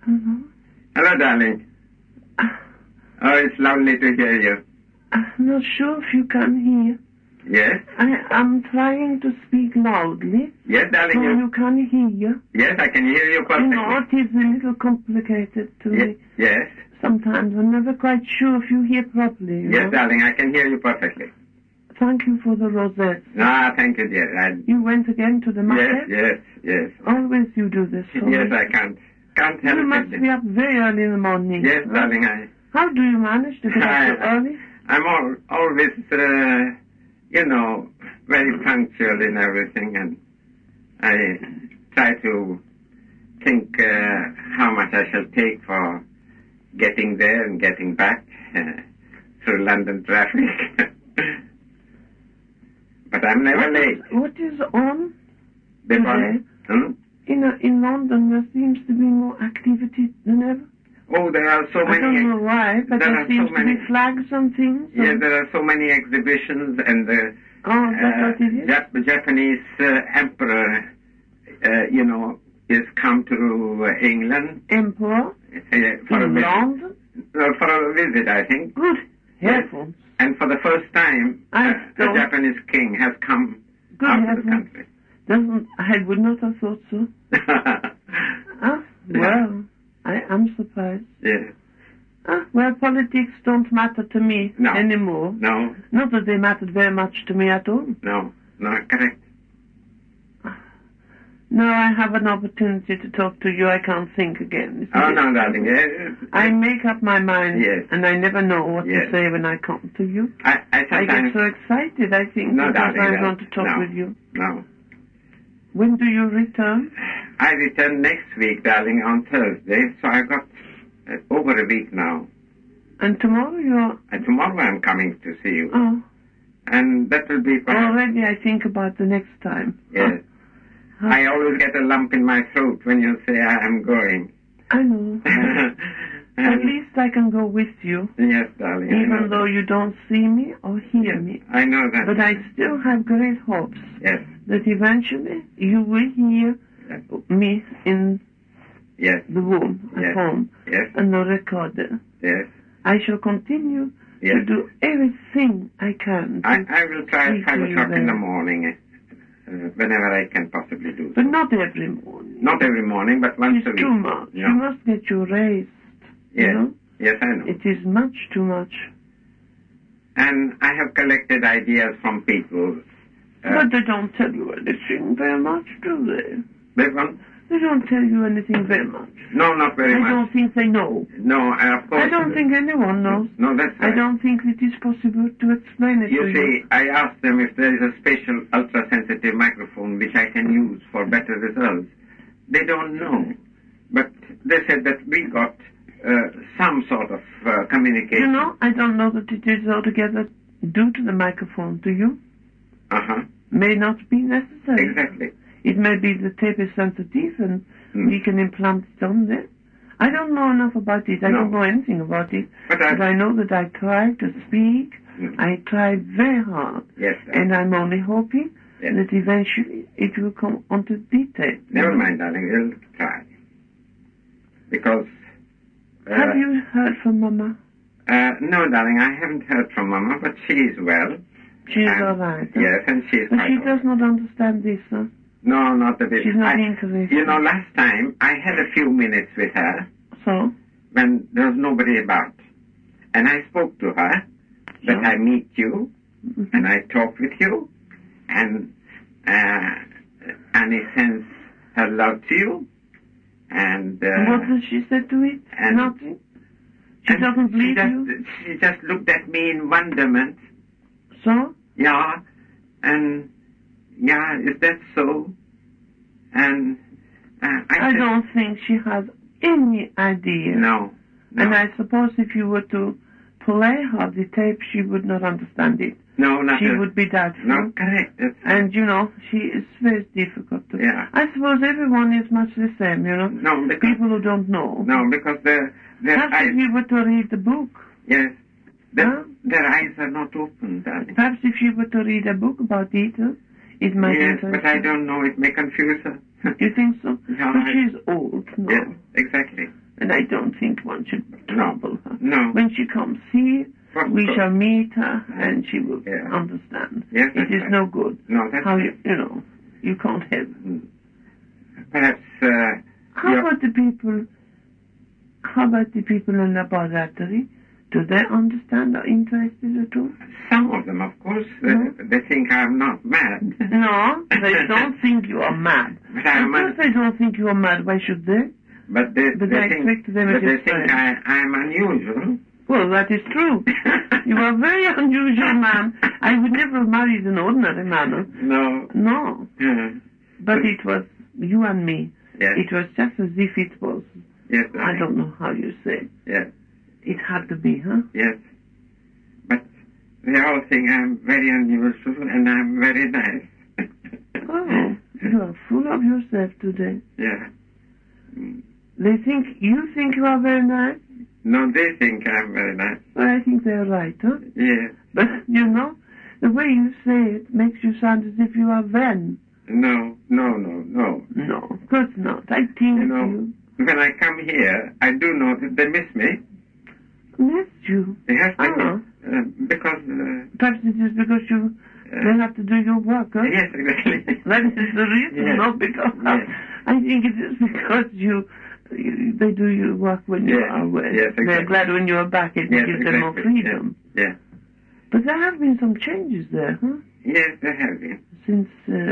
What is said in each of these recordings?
Hello? Hello, darling. Oh, it's lovely to hear you. I'm not sure if you can hear. Yes? I'm trying to speak loudly. Yes, darling. So you can hear. Yes, I can hear you perfectly. You know, it is a little complicated to me. Yes? Sometimes I'm never quite sure if you hear properly. You Yes, know? darling, I can hear you perfectly. Thank you for the rosette. Ah, thank you, dear. You went again to the market? Yes. Always you do this for Yes, me. I can't help it. You must be up very early in the morning. Yes, huh? darling, How do you manage to get up so early? I'm always, very punctual in everything, and I try to think how much I shall take for getting there and getting back through London traffic. But I'm never late. What is on today? In London, there seems to be more activity than ever. Oh, there are so many. I don't know why, but there seems to be flags and things. Yes, there are so many exhibitions, and the Japanese emperor, is come to England. Emperor? For in London? For a visit, I think. Good heavens. And for the first time, a Japanese king has come out of the country. I would not have thought so. Well, I am surprised. Yes. Well, politics don't matter to me anymore. No. Not that they mattered very much to me at all. No, correct. Now I have an opportunity to talk to you. I can't think again. Oh, no, darling. I make up my mind, and I never know what Yes. to say when I come to you. I get so excited, I think, No, because darling, I want to talk with you. No. When do you return? I return next week, darling, on Thursday, so I've got over a week now. And tomorrow tomorrow I'm coming to see you. Oh. And that will be already I think about the next time. Yes. I always get a lump in my throat when you say I am going. I know. At least I can go with you. Yes, darling. Even though you don't see me or hear me. I know that. But I still have great hopes. Yes. That eventually you will hear me in the room at home. Yes. And the recorder. Yes. I shall continue to do everything I can. I will try at 5 o'clock in the morning. Whenever I can possibly do so. But not every morning. Not every morning, but once a week. It's too much. No. You must get your rest. Yes. You know? Yes, I know. It is much too much. And I have collected ideas from people. But they don't tell you anything very much, do they? They won't? They don't tell you anything very much. No, not very much. I don't think they know. No, of course. I don't think anyone knows. No, that's right. I don't think it is possible to explain it to you. You see, I asked them if there is a special ultra-sensitive microphone which I can use for better results. They don't know. But they said that we got some sort of communication. You know, I don't know that it is altogether due to the microphone, do you? Uh-huh. May not be necessary. Exactly. It may be the tape is sensitive and we can implant it on there. I don't know enough about it. I don't know anything about it. But I know that I try to speak. I try very hard. Yes, and I'm only hoping that eventually it will come onto detail. Never mind, darling. We'll try. Because... have you heard from Mama? No, darling. I haven't heard from Mama, but she is well. She is all right. Yes, and she is But quite she does not understand this, huh? No, not a bit. She's not interested. You know, last time I had a few minutes with her. So? When there was nobody about. And I spoke to her that I meet you and I talk with you and Annie sends her love to you. And what does she say to it? Nothing? She doesn't believe you? She just looked at me in wonderment. So? Yeah. And... yeah, is that so? And I don't think she has any idea. No. And I suppose if you were to play her the tape, she would not understand it. No, not She would be doubtful. No, correct. And, you know, she is very difficult to... Yeah. I suppose everyone is much the same, you know? No, because... people who don't know. No, because their perhaps eyes... if you were to read the book... Yes. Their eyes are not open, darling. Perhaps if you were to read a book about it, it might Yes, interest but I don't know. It may confuse her. You think so? Yeah, but she's old, no? Yes, exactly. And And I don't think one should trouble her. No. When she comes here, we shall meet her, and she will understand. Yes, it is no good. No, that's how you know, you can't help. Perhaps. How about the people? How about the people in the laboratory? Do they understand or interested at all? Some of them, of course. They think I'm not mad. No, they don't think you are mad. Of course they don't think you are mad. Why should they? But they think I'm unusual. Well, that is true. You are a very unusual man. I would never have married an ordinary man. No. But it was you and me. Yes. It was just as if it was. Yes, I don't know how you say. Yes. It had to be, huh? Yes. But they all think I'm very unusual and I'm very nice. Oh, you are full of yourself today. Yeah. You think you are very nice? No, they think I'm very nice. Well, I think they're right, huh? Yes. But, you know, the way you say it makes you sound as if you are Ven. No. No, of course not. I think you. When I come here, I do know that they miss me. Miss you? Yes, because... Perhaps it is because you don't have to do your work, huh? Yes, exactly. That is the reason, not because... I think it is because they do your work when you are away. Yes, exactly. They're glad when you are back. It gives them more freedom. Yes. But there have been some changes there, huh? Yes, there have been. Since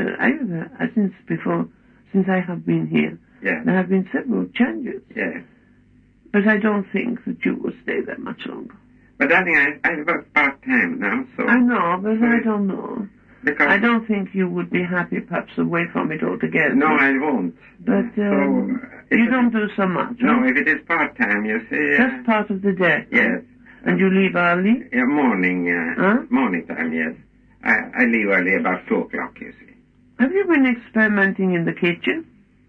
I have been here, there have been several changes. Yes. But I don't think that you will stay there much longer. But darling, I work part-time now, so... I know, but I don't know. Because I don't think you would be happy perhaps away from it altogether. No, I won't. But you don't do so much. No, if it is part-time, you see... Just part of the day. Yes. And you leave early? Yeah, morning time, yes. I leave early about 2 o'clock, you see. Have you been experimenting in the kitchen?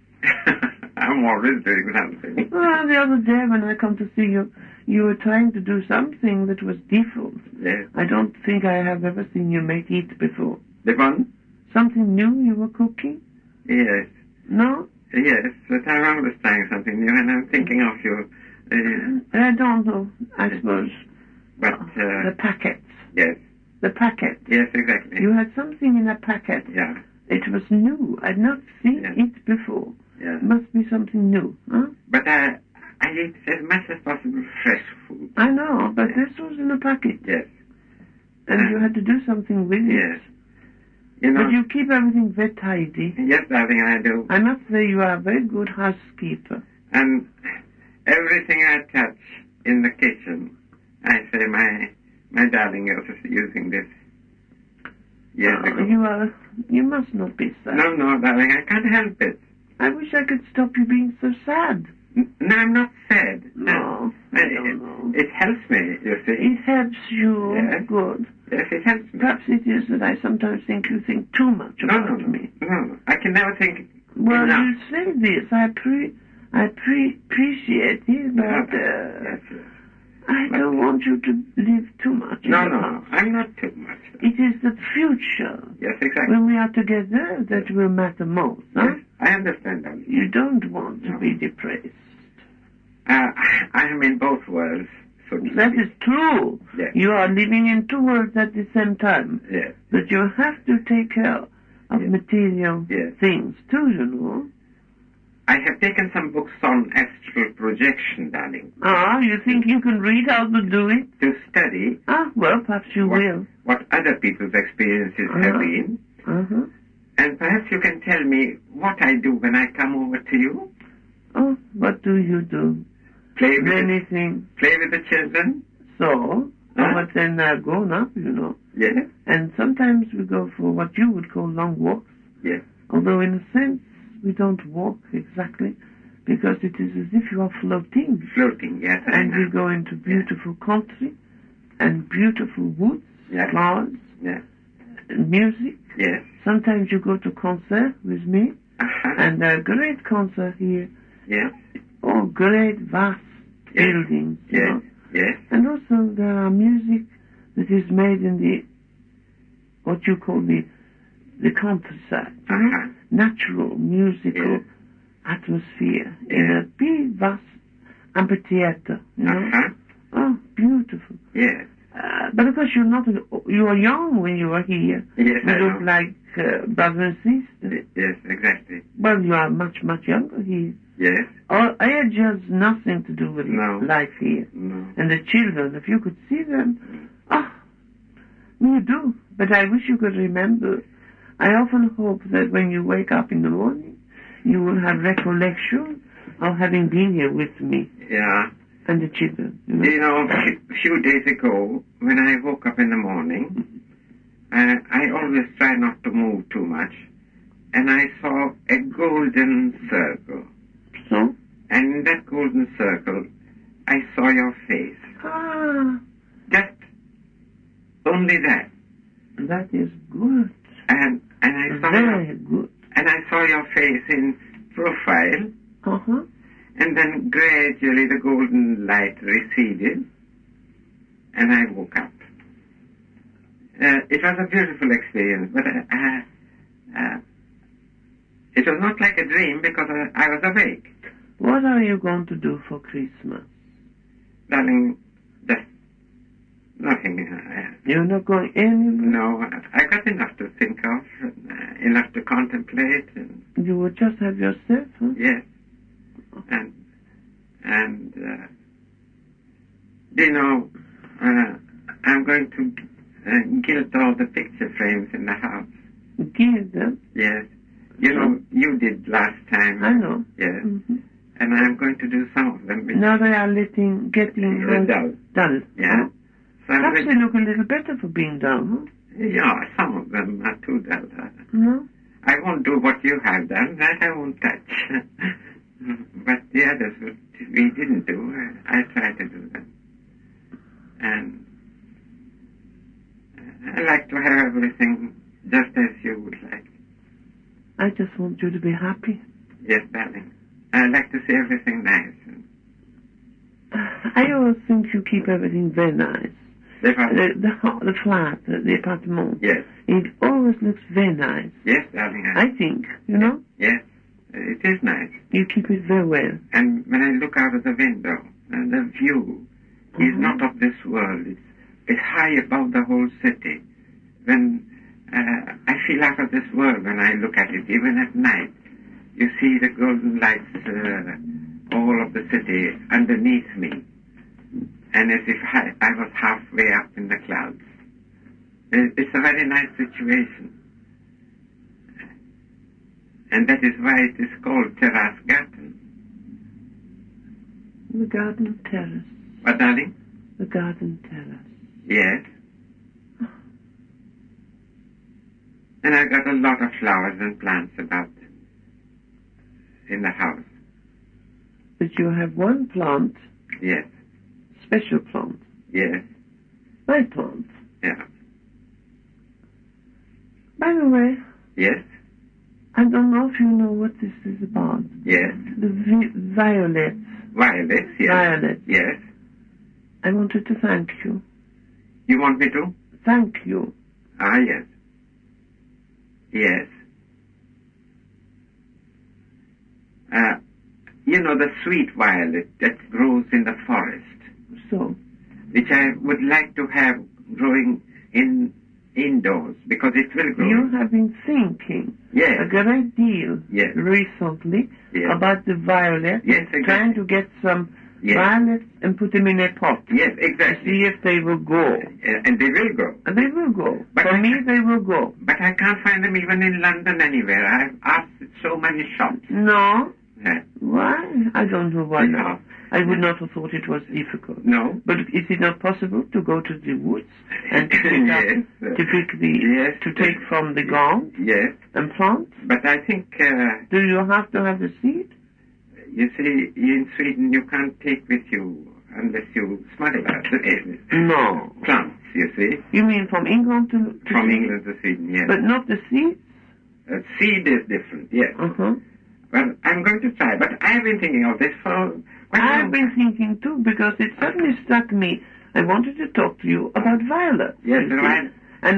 I'm always doing something. Well, the other day when I come to see you, you were trying to do something that was different. Yes. I don't think I have ever seen you make it before. The one? Something new you were cooking? Yes. No? Yes, but I'm always trying something new, and I'm thinking of you. I don't know, I suppose. But, the packets. Yes. The packet. Yes, exactly. You had something in a packet. Yeah. It was new. I'd not seen it before. Yeah. It must be something new, huh? But I eat as much as possible fresh food. I know, but this was in a packet. Yes. And you had to do something with it. Yes. You know, but you keep everything very tidy. Yes, darling, I do. I must say you are a very good housekeeper. And everything I touch in the kitchen, I say, my darling is using this. Yes, you must not be sad. No, darling, I can't help it. I wish I could stop you being so sad. No, I'm not sad. No, I don't know. It helps me, you see. It helps you. Yes. Good. Yes, it helps me. Perhaps it is that I sometimes think you think too much about me. No, I can never think enough. You say this. I appreciate it, but yes. I don't want you to live too much. No, I'm not too much. It is the future. Yes, exactly. When we are together, that will matter most. Huh? Yes, I understand that. You don't want to be depressed. I am in both worlds. So that is true. Yes. You are living in two worlds at the same time. Yes. But you have to take care of material things too, you know. I have taken some books on astral projection, darling. You think you can read how to do it? To study. Well, perhaps you will. What other people's experiences have been. And perhaps you can tell me what I do when I come over to you. Oh, what do you do? Many things. Play with the children. So, but then they're grown up, you know. Yes. And sometimes we go for what you would call long walks. Yes. Although in a sense, we don't walk exactly, because it is as if you are floating. Floating, yes. And we go into beautiful country, and beautiful woods, flowers, and music. Yes. Sometimes you go to concert with me, and there are great concerts here. Yes. Oh, great, vast buildings. Yes. You know? Yes. And also there are music that is made in the, what you call the countryside. You know? Natural musical atmosphere in a big, vast amphitheater, you know? Uh-huh. Oh, beautiful. Yes. But of course you were young when you were here. Yes, you I look know. like brothers and sisters. Yes, exactly. Well, you are much, much younger here. Yes. Age has nothing to do with life here. No. And the children, if you could see them, you do. But I wish you could remember. I often hope that when you wake up in the morning, you will have recollection of having been here with me. Yeah. And the children. You know, a few days ago, when I woke up in the morning, I always try not to move too much, and I saw a golden circle. So? And in that golden circle, I saw your face. Ah. Just only that. That is good. And I saw very good. And I saw your face in profile. Uh-huh. And then gradually the golden light receded, and I woke up. It was a beautiful experience, but it was not like a dream because I was awake. What are you going to do for Christmas? Darling, just nothing. You're not going anywhere? No, I got enough to think of, enough to contemplate. And you will just have yourself, huh? Yes. And you know, I'm going to gilt all the picture frames in the house. Gilt them? Yes. You know, you did last time. I know. Yes. Mm-hmm. And I'm going to do some of them. Now they are getting dull. Yeah. Huh? So perhaps they look a little better for being dull, huh? Yeah, some of them are too dull. No? I won't do what you have done. That I won't touch. But the others we didn't do, I tried to do them. And I like to have everything just as you would like. I just want you to be happy. Yes, darling. I like to see everything nice. I always think you keep everything very nice. The flat, the apartment. Yes. It always looks very nice. Yes, darling. I think, you know? Yes. It is nice. You keep it very well. And when I look out of the window, the view is not of this world. It's high above the whole city. When I feel out of this world when I look at it, even at night, you see the golden lights all of the city underneath me. And as if I was halfway up in the clouds. It's a very nice situation. And that is why it is called Terrace Garden. The garden terrace. What, darling? The garden terrace. Yes. And I got a lot of flowers and plants about in the house. But you have one plant. Yes. Special plant. Yes. My plant. Yeah. By the way. Yes. I don't know if you know what this is about. Yes. The violets. Violets, yes. Violets. Yes. I wanted to thank you. You want me to? Thank you. Ah, yes. Yes. You know, the sweet violet that grows in the forest. So? Which I would like to have growing indoors, because it will grow. You have been thinking a great deal recently about the violets. Yes, exactly. Trying to get some violets and put them in a pot. Yes, exactly. To see if they will grow. And they will grow. And they will grow. But for me, they will grow. But I can't find them even in London anywhere. I've asked at so many shops. No? Yeah. Why? I don't know why not. I would not have thought it was difficult. No. But is it not possible to go to the woods and to pick to take from the ground? Yes. And plant? But I think... do you have to have the seed? You see, in Sweden you can't take with you unless you smuggle it. No. Plants, you see. You mean from England to From England to Sweden, yes. But not the seeds? Seed is different, yes. Uh-huh. Well, I'm going to try, but I've been thinking of this for quite a long time. I've been thinking too, because it suddenly struck me. I wanted to talk to you about violets. Yes, right. And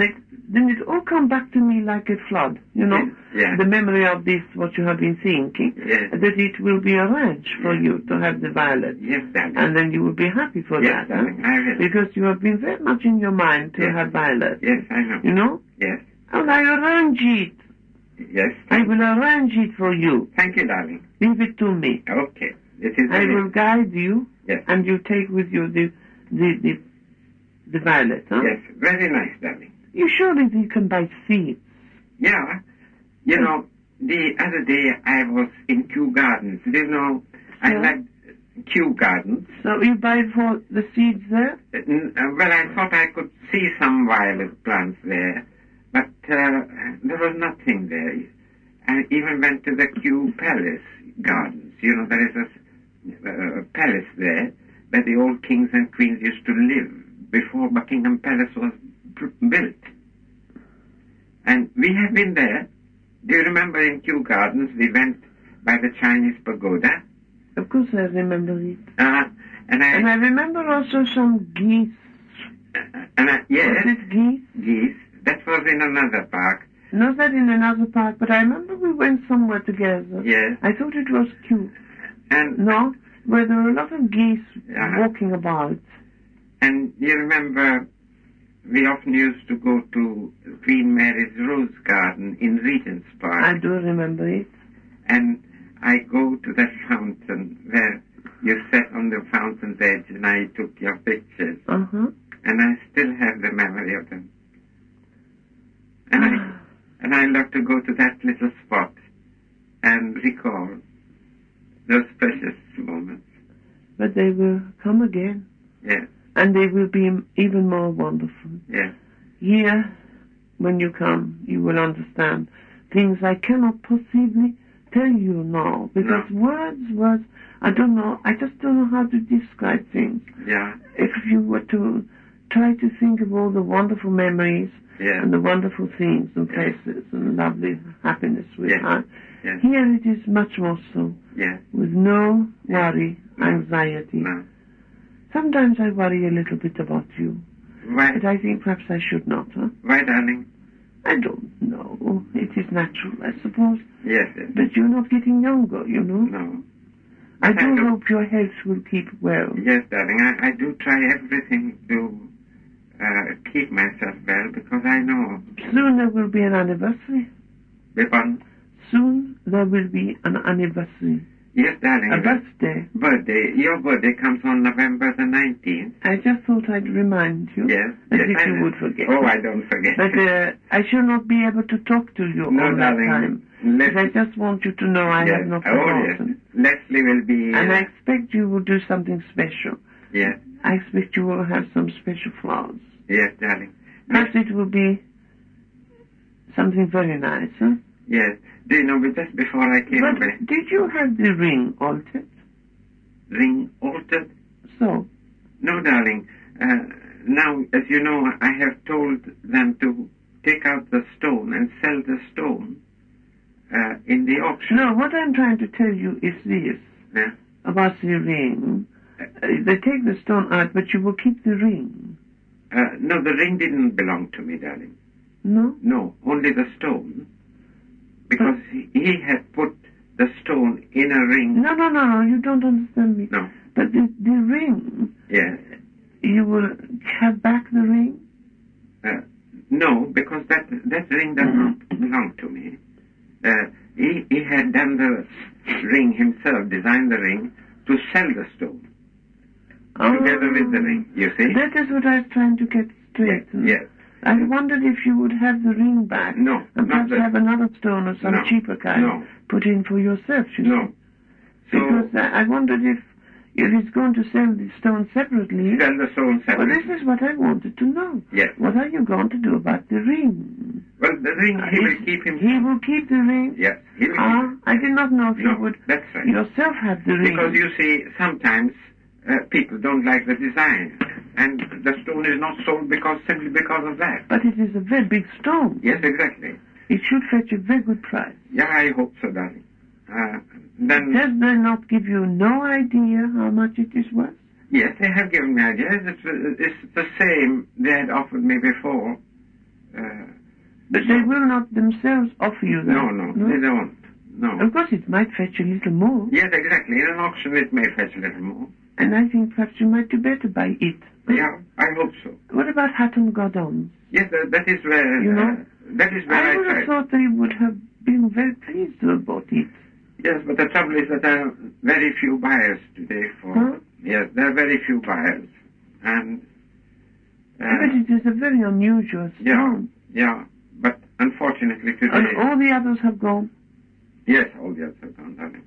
then it all come back to me like a flood, you know. Yeah. The memory of this, what you have been thinking, that it will be arranged for you to have the violet. Yes, darling. And then you will be happy for Yes, that, darling, I will. because you have been very much in your mind to have violet. Yes, I know. You know? Yes. And I arrange it. Yes. I will arrange it for you. Thank you, darling. Leave it to me. Okay. It is I will guide you, Yes. and you take with you the violet, huh? Yes, very nice, darling. You surely can buy seeds. Yeah. You know, the other day I was in Kew Gardens. Do you know, I like Kew Gardens. So you buy for the seeds there? Well, I thought I could see some violet plants there, but there was nothing there. I even went to the Kew Palace Gardens. You know, there is a palace there where the old kings and queens used to live before Buckingham Palace was built. And we have been there. Do you remember in Kew Gardens we went by the Chinese pagoda? Of course I remember it. And I remember also some geese. Yes. Was it geese? Geese. That was in another park. Not that in another park, but I remember we went somewhere together. Yes. I thought it was Kew. And no, where there were a lot of geese walking about. And you remember we often used to go to Queen Mary's Rose Garden in Regent's Park. I do remember it. And I go to that fountain where you sat on the fountain's edge and I took your pictures. Uh-huh. And I still have the memory of them. And I love to go to that little spot and recall those precious moments. But they will come again. Yes. And they will be even more wonderful. Yes. Here, when you come, you will understand things I cannot possibly tell you now. Because words, I don't know, I just don't know how to describe things. Yeah. If you were to try to think of all the wonderful memories and the wonderful things and places and lovely happiness we have, here it is much more so. Yes. With no worry, anxiety. No. Sometimes I worry a little bit about you. Why? But I think perhaps I should not, huh? Why, darling? I don't know. It is natural, I suppose. Yes. But you're not getting younger, you know. No. I do hope your health will keep well. Yes, darling. I do try everything to keep myself well because I know. Soon there will be an anniversary. Pardon? Soon there will be an anniversary. Yes, darling. A birthday. Birthday. Your birthday comes on November the 19th. I just thought I'd remind you. Yes. As if you would forget. Oh, I don't forget. But I shall not be able to talk to you all that time. But I just want you to know I have not forgotten. Oh, yes. Leslie will be... And I expect you will do something special. Yes. I expect you will have some special flowers. Yes, darling. Perhaps it will be something very nice, huh? Yes. Do you know, just before I came away... Did you have the ring altered? Ring altered? So? No, darling. Now, as you know, I have told them to take out the stone and sell the stone in the auction. No, what I'm trying to tell you is this. About the ring. They take the stone out, but you will keep the ring. No, the ring didn't belong to me, darling. No? No, only the stone. Because he had put the stone in a ring. No, you don't understand me. No. But the ring... Yes. You will have back the ring? No, because that ring does not belong to me. He had done the ring himself, designed the ring, to sell the stone. Together with the ring, you see? That is what I was trying to get straight. Yes. I wondered if you would have the ring back. No. And perhaps have another stone or some cheaper kind put in for yourself, you see. Because I wondered if he's going to sell the stone separately. Sell the stone separately. Well, this is what I wanted to know. Yes. What are you going to do about the ring? Well, the ring, he will keep himself. He will keep the ring? Yes. He will keep I did not know if you would that's right. yourself have the ring. Because you see, sometimes people don't like the design. And the stone is not sold simply because of that. But it is a very big stone. Yes, exactly. It should fetch a very good price. Yeah, I hope so, darling. Then... Does they not give you no idea how much it is worth? Yes, they have given me ideas. It's the same they had offered me before. But they will not themselves offer you that. No, they don't. No. Of course, it might fetch a little more. Yes, exactly. In an auction, it may fetch a little more. And I think perhaps you might do better by it. Yeah, I hope so. What about Hatton Gordon? Yes, that is where... You know? That is where I would have thought they would have been very pleased to have bought it. Yes, but the trouble is that there are very few buyers today for... Huh? Yes, there are very few buyers. And... but it is a very unusual stone. Yeah, but unfortunately today... And all the others have gone? Yes, all the others have gone, darling.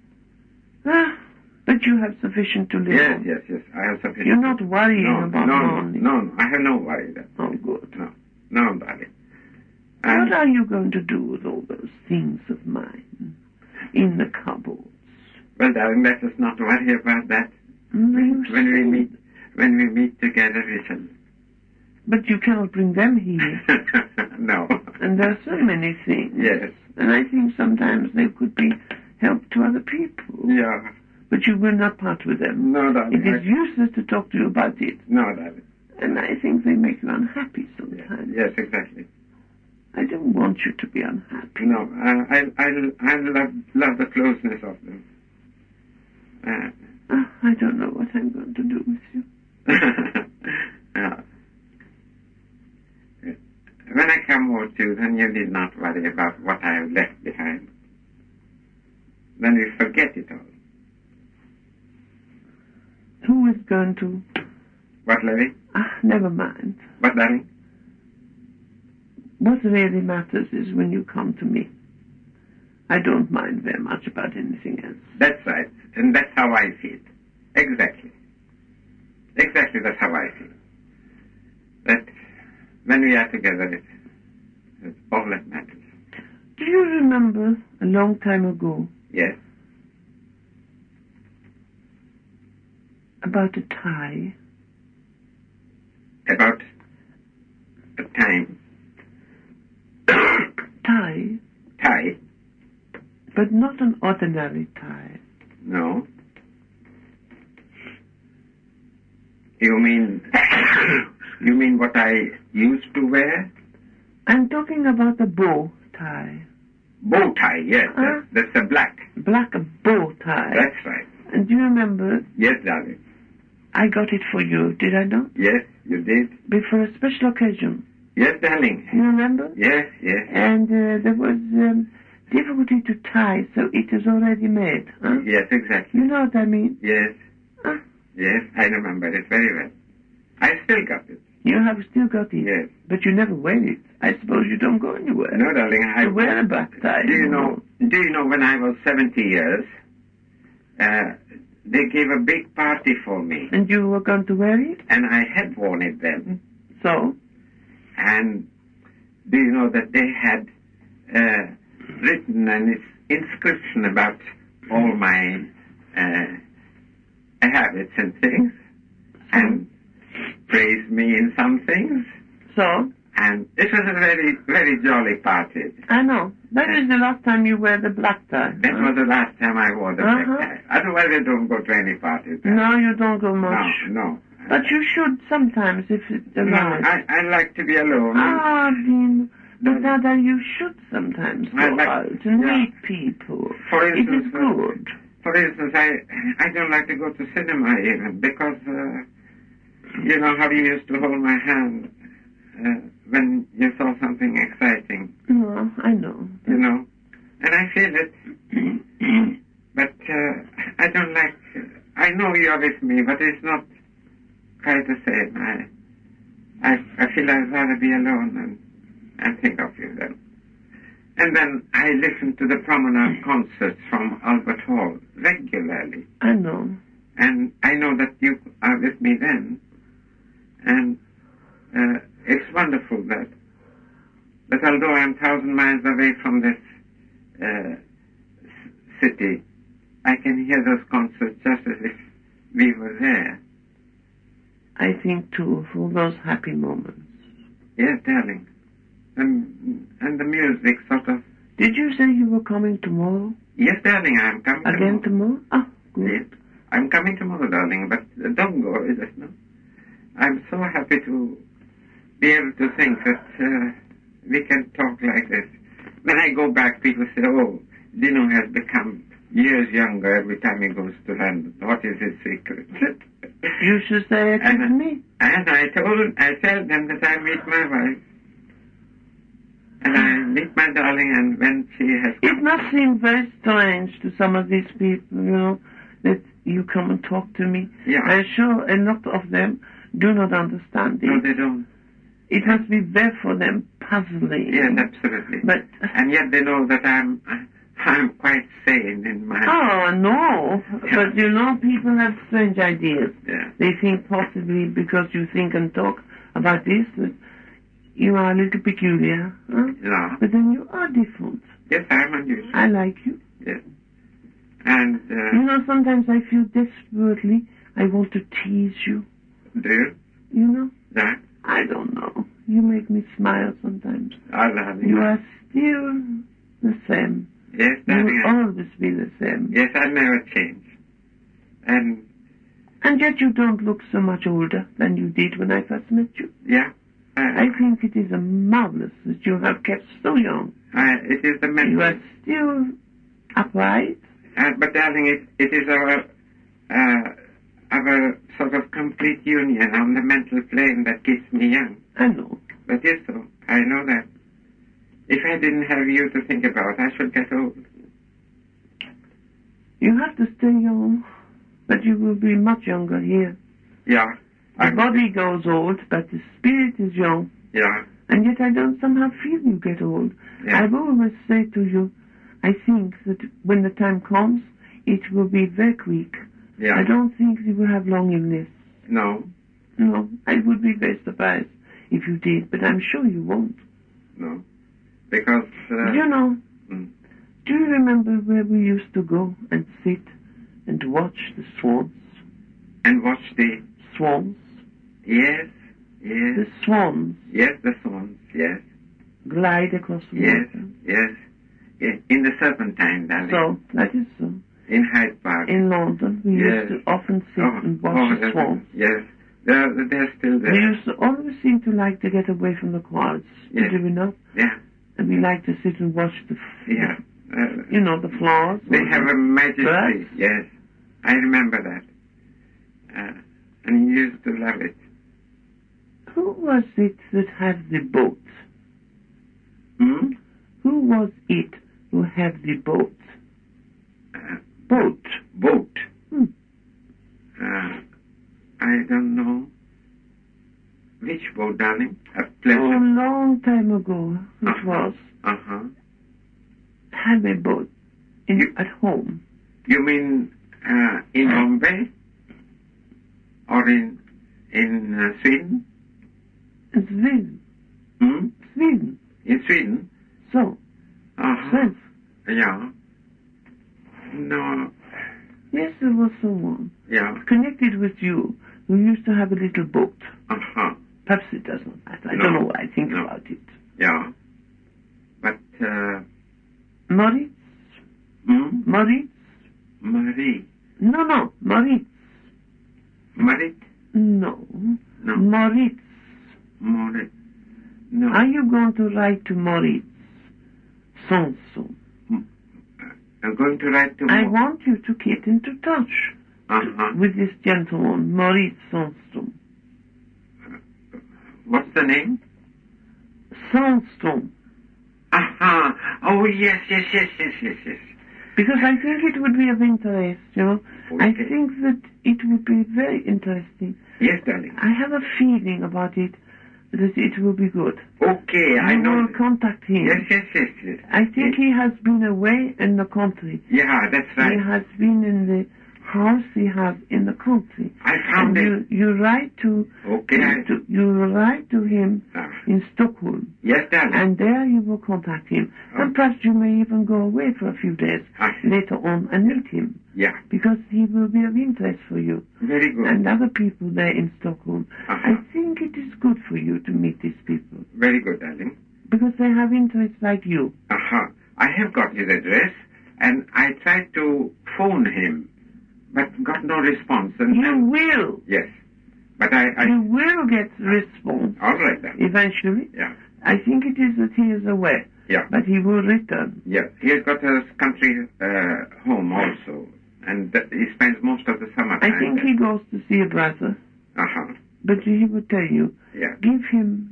But you have sufficient to live on. Yes, I have sufficient. You're not worrying about money? No, I have no worry there. Oh, good. No, darling. What are you going to do with all those things of mine in the cupboards? Well, darling, let us not worry about that. When we meet together, we shall... But you cannot bring them here. No. And there are so many things. Yes. And I think sometimes they could be help to other people. Yeah. But you will not part with them. No, darling. It is useless to talk to you about it. No, darling. And I think they make you unhappy sometimes. Yes, exactly. I don't want you to be unhappy. No, I love the closeness of them. I don't know what I'm going to do with you. Yeah. When I come over to you, then you need not worry about what I have left behind. Then we forget it all. Who is going to... What, Lily? Never mind. What, darling? What really matters is when you come to me. I don't mind very much about anything else. That's right. And that's how I see it. Exactly. Exactly, that's how I see it. That when we are together, it's all that matters. Do you remember a long time ago? Yes. About a tie? About a time? Tie? Tie? But not an ordinary tie. No. You mean what I used to wear? I'm talking about a bow tie. Bow tie, yes. That's a black. Black bow tie. That's right. And do you remember? Yes, darling. I got it for you, did I not? Yes, you did. For a special occasion. Yes, darling. You remember? Yes. And there was difficulty to tie, so it is already made. Huh? Yes, exactly. You know what I mean? Yes. Yes, I remember it very well. I still got it. You have still got it? Yes. But you never wear it. I suppose you don't go anywhere. No, darling. I wear a black tie. Do you know when I was 70 years, they gave a big party for me. And you were going to wear it? And I had worn it then. So? And do you know that they had written an inscription about all my habits and things, and praised me in some things. So? And it was a very, very jolly party. I know. That is the last time you wear the black tie. That was the last time I wore the black tie. Otherwise I don't go to any parties. No, you don't go much. No. But you should sometimes if it's allowed. No, I like to be alone. Dean. But Dada, you should sometimes go out and meet people. For instance, it is good. For instance, I don't like to go to cinema even because, you know how you used to hold my hand when you saw something exciting. No, I know. You know, and I feel it. But I don't like... I know you are with me, but it's not quite the same. I feel I'd rather be alone and think of you then. And then I listen to the promenade concerts from Albert Hall regularly. I know. And I know that you are with me then. And it's wonderful that although I'm 1,000 miles away from this city, I can hear those concerts just as if we were there. I think, too, of all those happy moments. Yes, darling. And the music sort of... Did you say you were coming tomorrow? Yes, darling, I'm coming Again tomorrow? Oh, good. Yes, I'm coming tomorrow, darling, but don't go, is it, no? I'm so happy to be able to think that we can talk like this. When I go back, people say, oh, Dino has become years younger every time he goes to London. What is his secret? You should say it to me. And I tell them that I meet my wife. And I meet my darling, and when she has come... It must seem very strange to some of these people, you know, that you come and talk to me. Yeah. I'm sure a lot of them do not understand it. No, they don't. It must be very for them puzzling. Yes, absolutely. But... And yet they know that I'm quite sane in my... Oh, no. Yeah. But, you know, people have strange ideas. Yeah. They think possibly because you think and talk about this, that you are a little peculiar. Huh? Yeah. But then you are different. Yes, I'm unusual. I like you. Yes. And... you know, sometimes I feel desperately I want to tease you. Do you? You know? That? I don't know. You make me smile sometimes. I love you. You are still the same. Yes, You darling. will always be the same. Yes, I never change. And yet you don't look so much older than you did when I first met you. yeah. I think it is marvelous that you have kept so young. It is the mental... You are still upright. but darling, it is our sort of complete union on the mental plane that keeps me young. I know. But yes, so I know that. If I didn't have you to think about, I should get old. You have to stay young, but you will be much younger here. Yeah. The body goes old, but the spirit is young. Yeah. And yet I don't somehow feel you get old. Yeah. I've always said to you, I think that when the time comes, it will be very quick. Yeah. I don't think you will have long illness. No. No, I would be very surprised if you did, but I'm sure you won't. No. Because... you know, do you remember where we used to go and sit and watch the swans? And watch the... Swans? Yes. Yes. The swans. Yes, the swans. Yes. Glide across the water. Yes. In the Serpentine, darling. So, that is so. In Hyde Park. In London, we used to often sit and watch the swans. Yes. They're still there. We used to always seem to like to get away from the crowds. Yes. Did we not? Yeah. And we like to sit and watch the... Yeah. you know, the flowers. They have a majesty. Birds. Yes. I remember that. And you used to love it. Who was it that had the boat? Hmm? Who was it who had the boat? Boat. Boat. Hmm. I don't know. Which boat, darling? A Oh, pleasure. a long time ago it was. Uh-huh. Had a boat at home. You mean in Bombay? Or in Sweden? In Sweden. Hmm? Sweden. In Sweden? So. Uh-huh. Svensk. Yeah. No. Yes, there was someone Yeah. connected with you who used to have a little boat. Uh-huh. Perhaps it doesn't matter. I No. don't know what I think No. about it. Yeah. But, Moritz? Moritz? Marie. No, Moritz. Marit? No. No. Moritz. Moritz. No. Are you going to write to Moritz? Sanson. I'm going to write to I want you to get into touch Uh-huh. with this gentleman, Moritz Sandstrom. What's the name? Sandstrom. Aha. Oh, yes. Because I think it would be of interest, you know. Okay. I think that it would be very interesting. Yes, darling. I have a feeling about it that it will be good. Okay, I You know. will contact him. Yes. I think he has been away in the country. Yeah, that's He right. has been in the house he has in the country. I found And it. you write to Okay. you write to him Ah. in Stockholm, Yes, darling. and there you will contact him. Oh. And perhaps you may even go away for a few days Ah. later on and meet him, Yeah, because he will be of interest for you very good. and other people there in Stockholm. Uh-huh. I think it is good for you to meet these people Very good, darling. because they have interests like you. Aha. I have got his address, and I tried to phone him, but got no response. You will. Yes. But I You will get response all right, then. eventually. Yeah. I think it is that he is away. Yeah. But he will return. Yeah. He has got a country home also. And he spends most of the summer time I think he goes to see a brother. Uh-huh. But he will tell you, Yeah. give him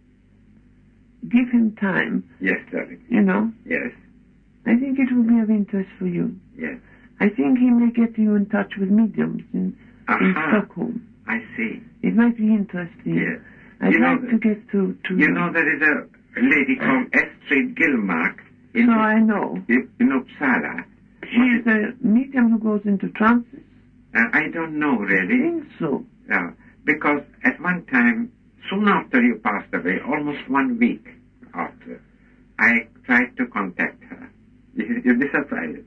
time. Yes, darling. You know? Yes. I think it will be of interest for you. Yes. I think he may get you in touch with mediums in Stockholm. I see. It might be interesting. Yes. I'd like to get to you know, there is a lady called Estrid Gilmark in I know. In Uppsala. She is a medium who goes into trances. I don't know, really. I think so. Yeah, because at one time, soon after you passed away, almost 1 week after, I tried to contact her. You'd be surprised.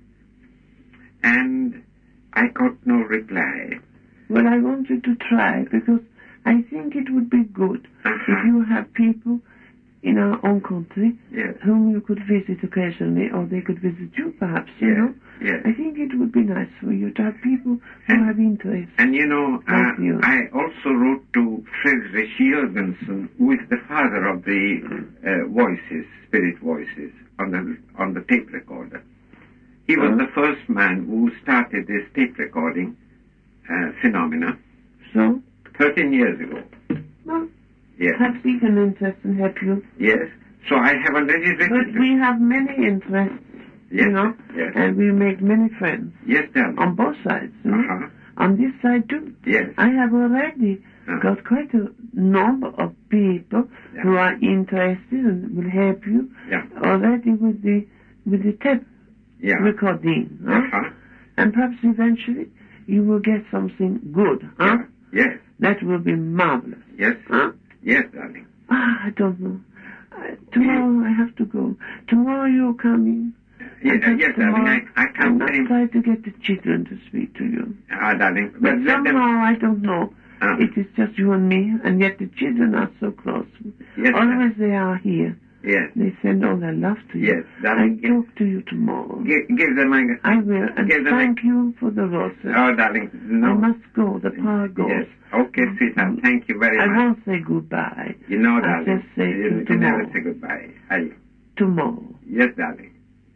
And I got no reply. Well, I wanted to try because I think it would be good if you have people in our own country whom you could visit occasionally, or they could visit you perhaps, you know. Yes. I think it would be nice for you to have people who have interest. And you know, like you. I also wrote to Friedrich Jürgensen, who is the father of the voices, spirit voices, on the tape recorder. He was the first man who started this tape recording phenomena. So? 13 years ago. Well, yes. Perhaps he can interest and help you. Yes. So I have already written. But we have many interests, you know, and we make many friends. Yes, darling. On both sides, you know? On this side too. Yes. I have already got quite a number of people who are interested and will help you already with the tape recording. And perhaps eventually you will get something good. Yes. That will be marvelous. Yes. Yes, darling. I don't know. Tomorrow I have to go. Tomorrow you're coming. Yes, darling. I can't try to get the children to speak to you. Darling. But somehow, I don't know. It is just you and me, and yet the children are so close. Yes, always they are here. Yes. They send all their love to you. Yes, darling. I'll talk to you tomorrow. Give them I will. And thank you for the roses. Oh, darling. No. I must go. The power goes. Yes. Okay, sweetheart. Thank you very much. I won't say goodbye. You know, darling. I'll just say you tomorrow. Never say goodbye. Tomorrow. Yes, darling.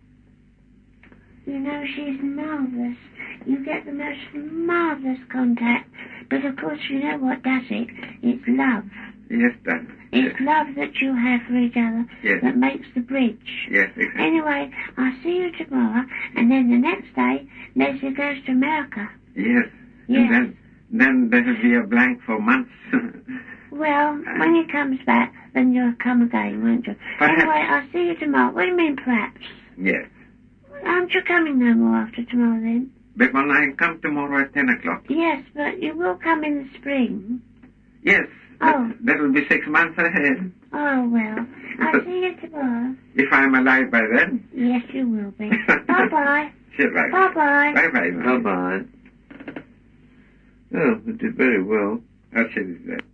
You know, she's marvellous. You get the most marvellous contact. But, of course, you know what does it? It's love. Yes, darling. It's love that you have for each other that makes the bridge. Yes, exactly. Anyway, I'll see you tomorrow, and then the next day, Leslie goes to America. Yes. Yes. And then there will be a blank for months. Well, when he comes back, then you'll come again, won't you? Perhaps. Anyway, I'll see you tomorrow. What do you mean, perhaps? Yes. Aren't you coming no more after tomorrow, then? But when I come tomorrow at 10 o'clock. Yes, but you will come in the spring. Yes. Oh. That will be 6 months ahead. Oh, well. I'll see you tomorrow. If I'm alive by then. Yes, you will be. Bye-bye. Sure, bye. Bye-bye. Bye-bye. Bye-bye. Oh, it did very well. How should it be?